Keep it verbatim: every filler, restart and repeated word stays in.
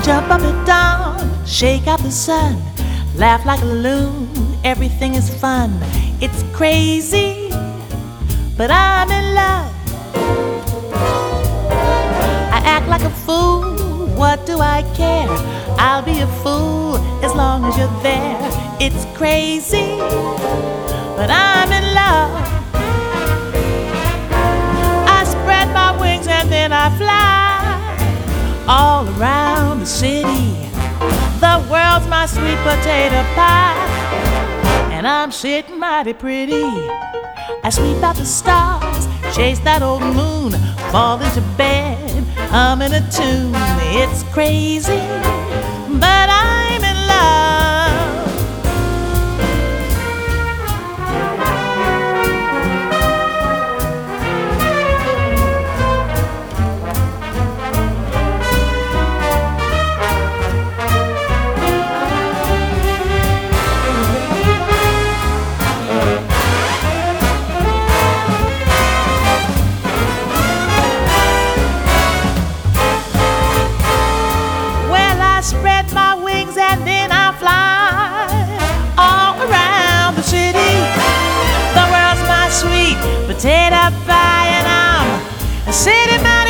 Jump up at dawn, shake out the sun, laugh like a loon, everything is fun. It's crazy, but I'm in love. I act like a fool, what do I care? I'll be a fool as long as you're there. It's crazy, but I'm in love. I spread my wings and then I fly all around the city. The world's my sweet potato pie, and I'm sitting mighty pretty. I sweep out the stars, chase that old moon, fall into bed, humming a tune. It's crazy, but I'm in love. Spread my wings and then I fly all around the city. The world's my sweet potato pie, and I'm sitting my